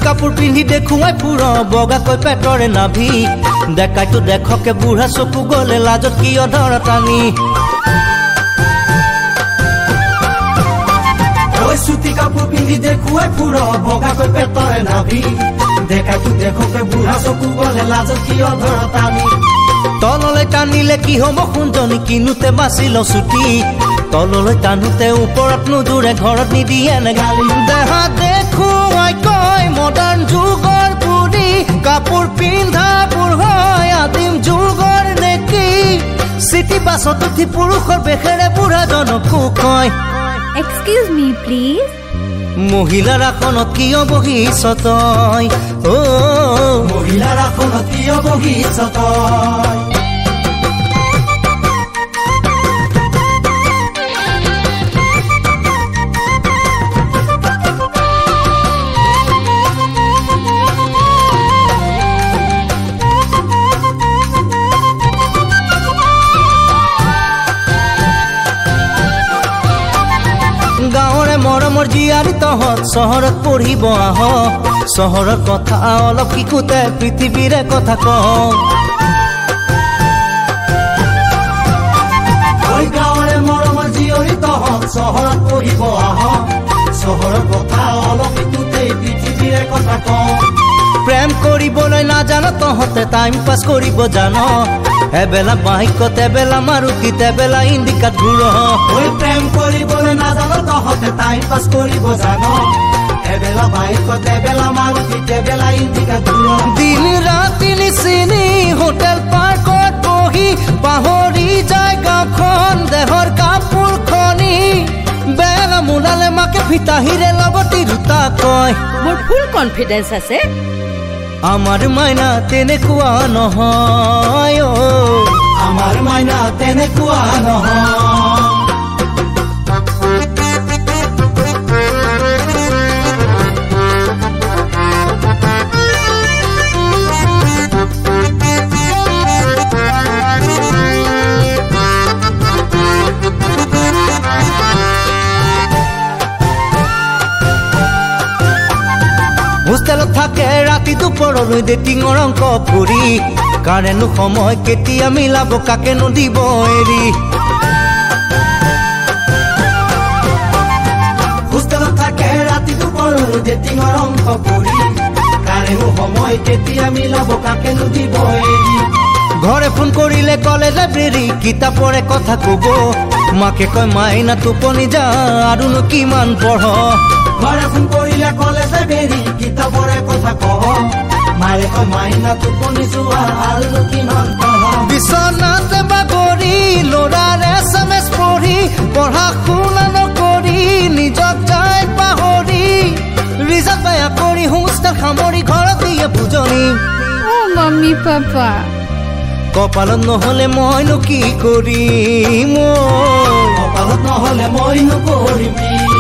কাপোৰ পিন্ধি দেখুৱাই ফুৰ বগাকৈ পেটৰে নাভি দেখাইতো দেখকে বুঢ়া চকু গলে লাজত কিয় ধৰ টানি চুটি কাপোৰ পিন্ধি দেখুৱাই ফুৰ বগাকৈ পেটৰে নাভি দেখাইতো দেখকে বুঢ়া চকু গলে লাজত কিয় ধৰ টানি তললৈ টানিলে কি হ'ব শুনজনী কিনোতে বাচিল ছুটি তললৈ টানোতে ওপৰত নুদুৰে ঘৰত নিদিয়ে নে গালি দেহা দেখুৱাই কয় মডাৰ্ণ যুগৰ পুৰি কাপোৰ পিন্ধাবোৰ হয় আদিম যুগৰ নেকি চিটি বাছত উঠি পুৰুষৰ বেশেৰে বুঢ়াজনকো কয় এক্সকিউজ মি প্লিজ মহিলাৰ আসনত কিয় বহিছ তই মহিলাৰ আসনত কিয় বহিছ তই গাঁৱৰে মৰমৰ জীয়াৰী তহঁত চহৰত পঢ়িব আহ চহৰৰ কথা অলপ শিকোতে পৃথিৱীৰে কথা কওঁ গাঁৱৰে মৰমৰ জীয়ৰী তহঁত চহৰত পঢ়িব আহ চহৰৰ কথা অলপ শিকোতে পৃথিৱীৰে কথা কওঁ প্ৰেম কৰিবলৈ নাজান তহঁতে টাইম পাছ কৰিব জান এবেলা বাইকত এবেলা মাৰুতিত এবেলা ইণ্ডিকাত ঘূৰ প্ৰেম কৰিবলৈ নাজান তহঁতে টাইম পাছ কৰিব জান এবেলা বাইকত এবেলা মাৰুতিত এবেলা ইণ্ডিকাত ঘূৰ দিন ৰাতি নিচিনি হোটেল পাৰ্কত বহি পাহৰি যায় গাঁওখন দেহৰ কাপোৰ খনি বেলা মোলালে মাকে ফিতাহিৰে লগতি দুটা কয় মোৰ ফুল কনফিডেন্স আছে আমাৰ মাইনা তেনেকুৱা নহয় আমাৰ মাইনা তেনেকুৱা নহয় হোষ্টেলত থাকে ৰাতি দুপৰলৈ ডেটিঙৰ অংক ফুৰি কাৰেনো সময় কেতিয়া মিলাব কাকেনো দিব এৰি হোষ্টেলত থাকে ৰাতি দুপৰলৈ ডেটিঙৰ অংক ফুৰি কাৰেনো সময় কেতিয়া মিলাব কাকেনো দিব এৰি ঘৰে ফোন কৰিলে কলে লাইব্ৰেৰী কিতাপৰে কথা কব মাকে কয় মাইনা টোপনি যা আৰুনো কিমান পঢ় ঘৰে ফোন কৰিলে কলে লাইব্ৰেৰী কিতাপৰে কথা কহ মাৰে কয় মাইনা টোপনি যোৱা আৰুনো কিমান পঢ় বিচনাতে বাগৰি ল'ৰাৰ SMS পঢ়ি পঢ়া শুনা নকৰি নিজক যায় পাহৰি ৰিজাল্ট বেয়া কৰি হোষ্টেল সামৰি ঘৰত দিয়ে বুজনি মাম্মি পাপা কপালত নহলে মইনো কি কৰিম কপালত নহলে মইনো কৰিম